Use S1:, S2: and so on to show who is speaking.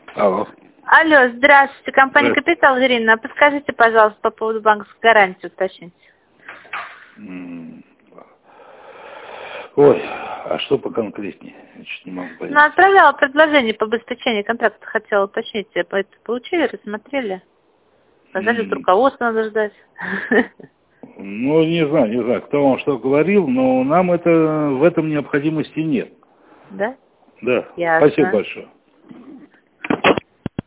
S1: Алло.
S2: Алло, здравствуйте, компания
S1: Здравствуйте.
S2: «Капитал», Ирина. Подскажите, пожалуйста, по поводу банковской гарантии уточнить.
S1: Ой, а что поконкретнее? Я чуть не могу понять.
S2: Ну, отправляла предложение по обеспечению контракта, хотела уточнить. Это получили, рассмотрели? Сказали, от руководства надо ждать.
S1: Ну, не знаю, кто вам что говорил, но нам в этом необходимости нет.
S2: Да?
S1: Да,
S2: Ясно.
S1: спасибо большое.